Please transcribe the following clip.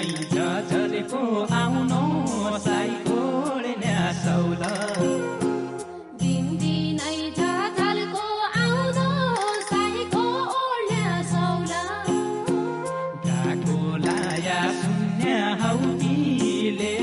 झझरेको आउनु साई ओड्ने सौल दिनदिनै झझरेको आउनु साईको ओड्ने सौल गाको लाया शून्य हौकीले